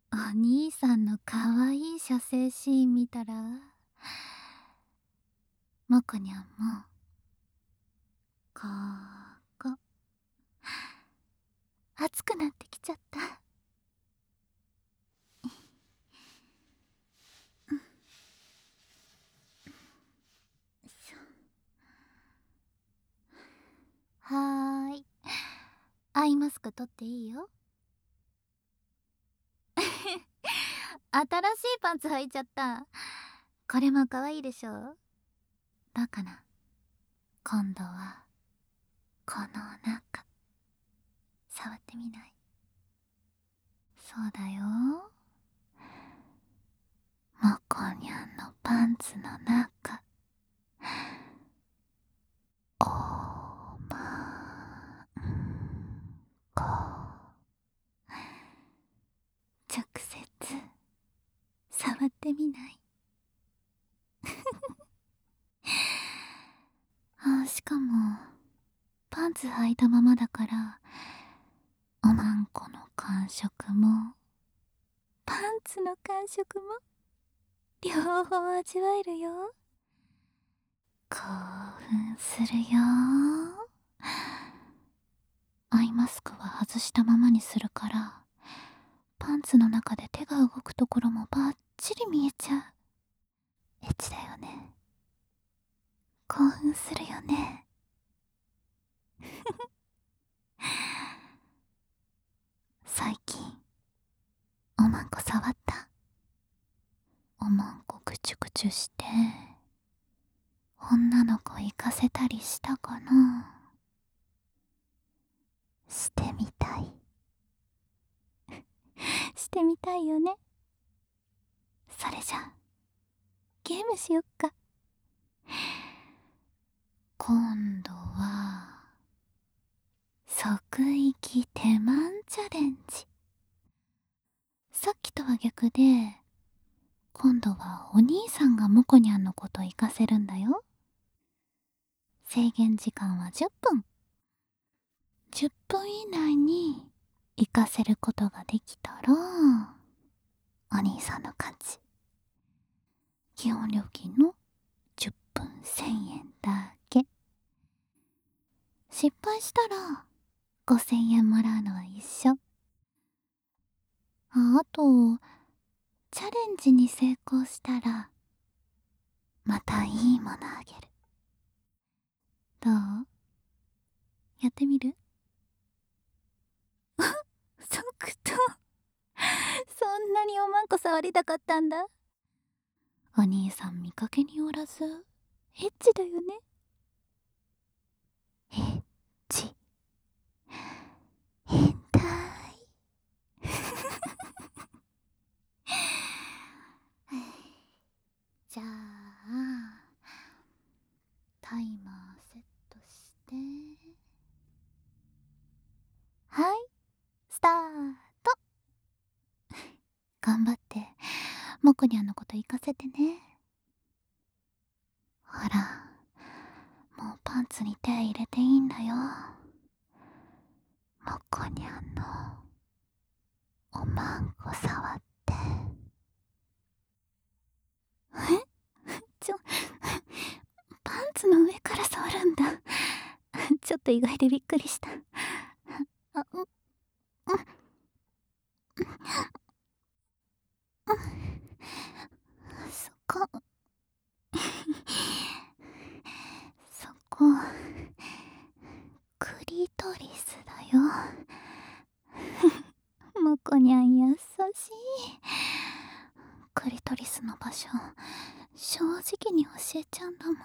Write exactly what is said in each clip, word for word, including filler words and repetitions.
お兄さんのかわいい射精シーン見たら、もこにゃんもここ熱くなってきちゃった。はーい、アイマスク取っていいよ。新しいパンツ履いちゃった。これも可愛いでしょ。だから今度はこの中触ってみない？そうだよ、もこにゃんのパンツの中、おまんこ、直接触ってみない？あ、しかもパンツ履いたままだから、おまんこの感触もパンツの感触も両方味わえるよ。興奮するよ。アイマスクは外したままにするから、パンツの中で手が動くところもバッチリ見えちゃう。エッチだよね。興奮するよね。最近おまんこ触った？おまんこぐちゅぐちゅして女の子行かせたりしたかな？してみたい。してみたいよね。それじゃゲームしよっか。今度は即息手満チャレンジ。さっきとは逆で、今度はお兄さんがもこにゃんのこと行かせるんだよ。制限時間はじゅっぷん。じゅっぷん以内に行かせることができたらお兄さんの勝ち。基本料金のじゅっぷんせんえんだけ。失敗したらごせんえんもらうのは一緒。あ、あとチャレンジに成功したらまたいいものあげる。どう？やってみる？即答。そんなにおまんこ触りたかったんだ。お兄さん見かけによらずエッチだよね。エッチ、変態。じゃあタイマーセットして、はい、スタート。頑張ってもこにゃんのこと行かせてね。ほら、もうパンツに手入れていいんだよ。もこにゃんのおまんこ触って。え？ちょ、パンツの上から触るんだ。ちょっと意外でびっくりした。あ、う、う、そこ、そこ、クリトリスだよ。もこにゃん優しい。クリトリスの場所正直に教えちゃうんだもん。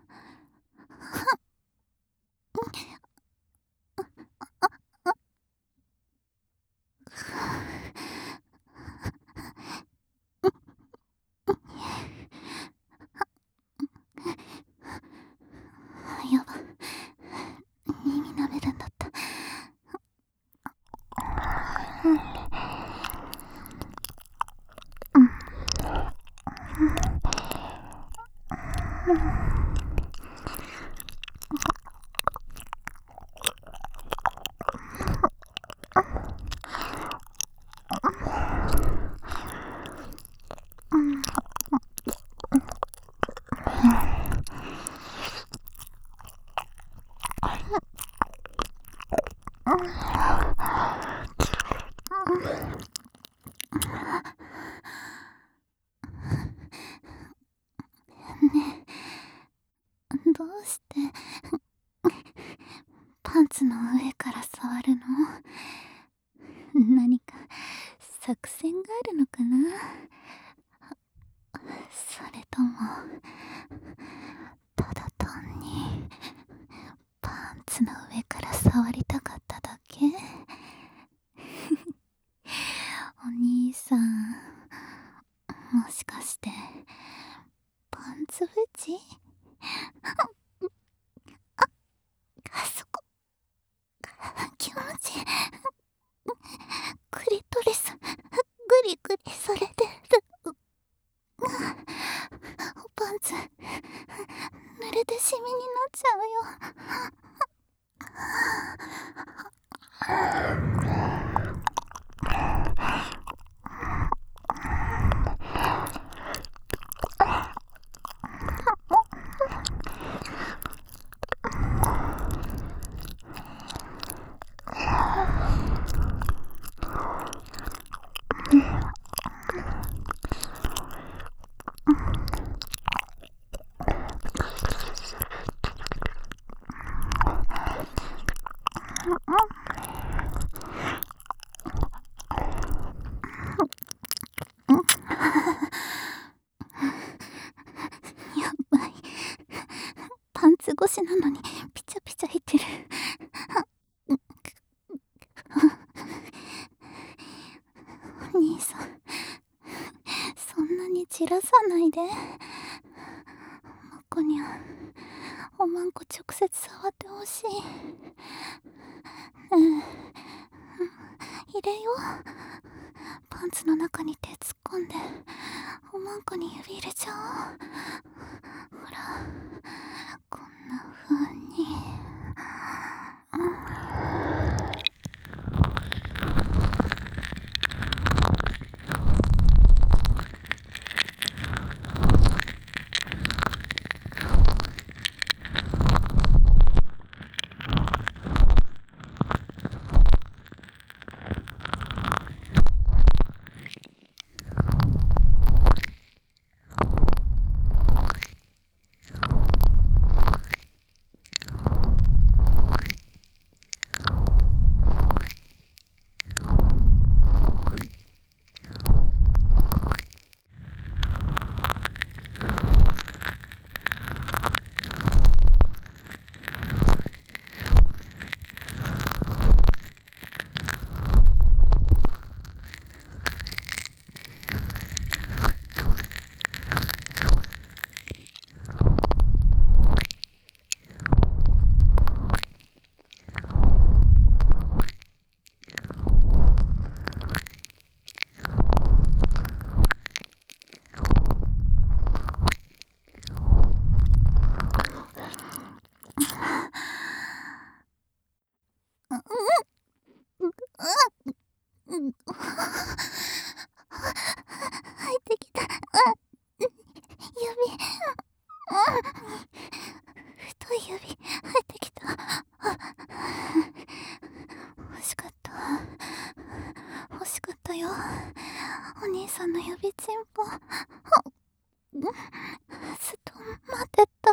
やば、耳舐めるんだった。うん、 ねえ、どうしてパンツの上から触るの？何か作戦があるのかな？それともただ単にパンツの上から触りたかっただけ？お兄さん、もしかしてパンツフェチ？あそこ気持ちいい。クリトリスグリグリされてる。パンツ濡れてシミになっちゃうよ。やばい、パンツ越しなのにピチャピチャいってる。お兄さん、そんなに散らさないで。マコにゃおまんこ直接触ってほしい。うん、入れよう。パンツの中に手突っ込んでおまんこに指入れちゃおう。ほら、こんな風に、うんうん、入ってきた。指、太い指入ってきた。欲しかった、欲しかったよ、お兄さんの指チンポ。ずっと待ってた。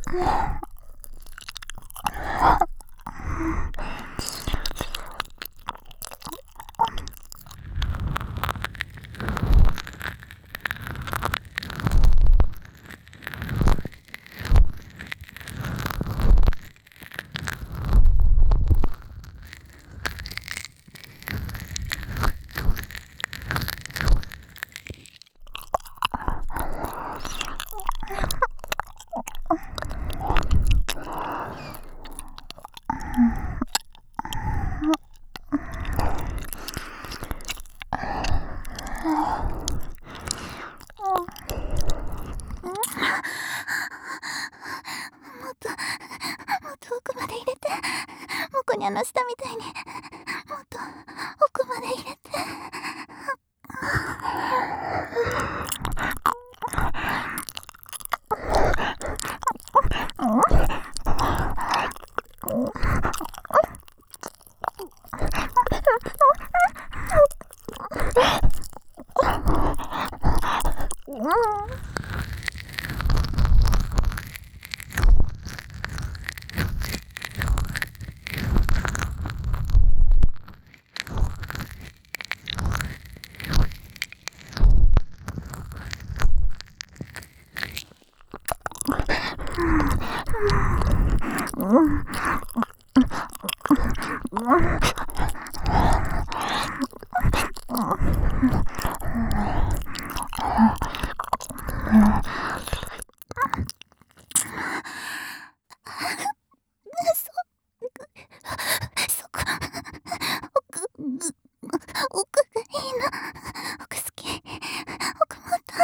奥まで入れて、もこにゃの下みたいにもっと奥まで入れて。そこ、奥、奥がいいな。奥好き。奥もっと。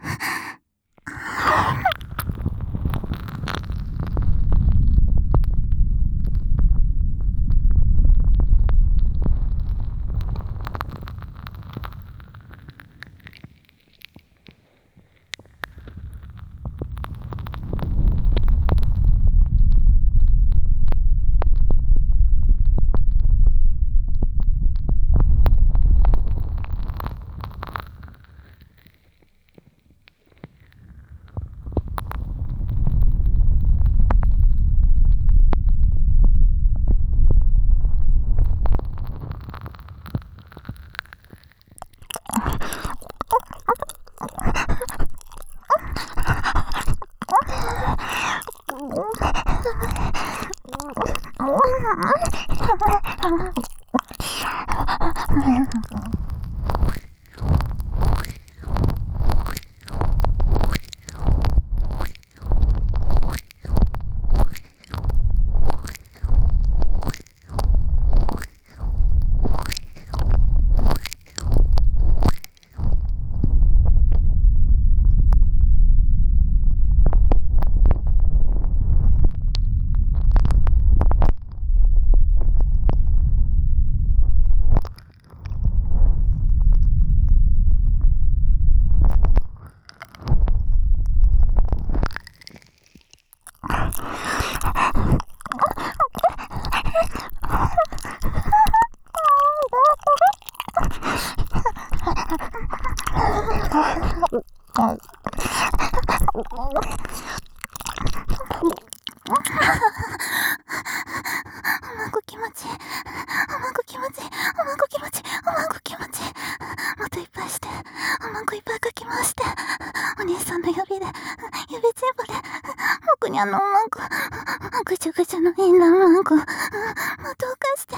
おまんこ気持ちいい。おまんこ気持ちいい。おまんこ気持ちいい。おまんこ気持ちいい。もっといっぱいして。おまんこいっぱいかき回して。お兄さんの指で、指チンポで、もこにゃんのおまんこ、ぐちゅぐちゅのいいなおまんこ、もっとおかして。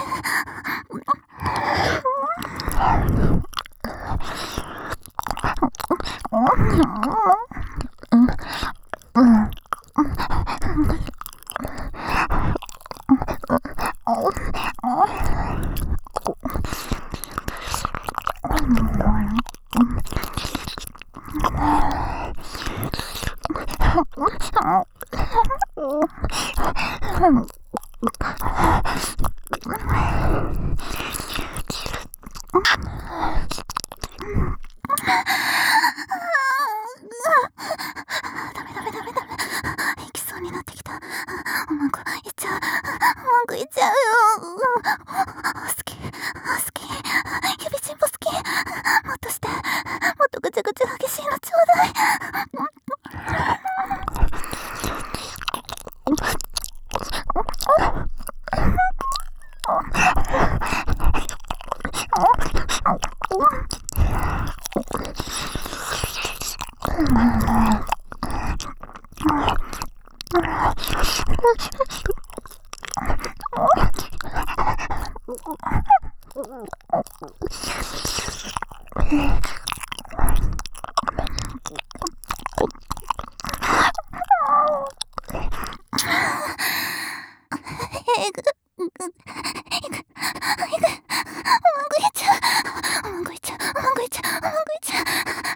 ダメダメダメダメ。行きそうになってきた。おまんこいっちゃう。おまんこいっちゃうよ。好き好き。指チンポ好き。もっとして。もっとぐちゃぐちゃ激しいのちょうだい。 えぐ、ぐ、えぐ、えぐ、えぐ、まぐいちゃう、まぐいちゃう、まぐいちゃう、まぐいちゃう。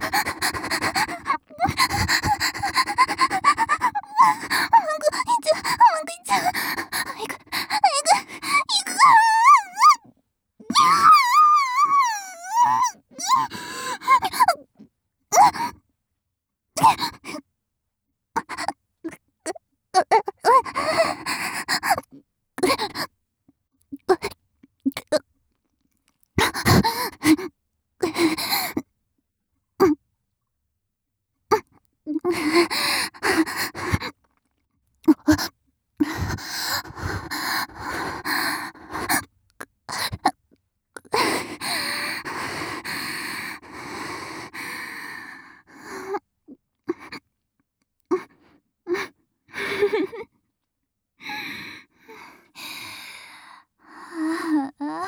ああ、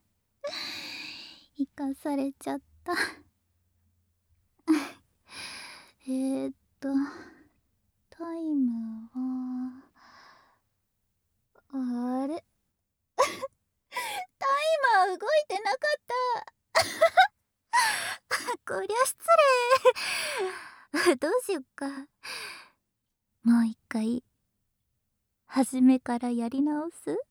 生かされちゃった。えーっと、タイムは、あれタイマー動いてなかった。こりゃ失礼。どうしよっか。もう一回、初めからやり直す？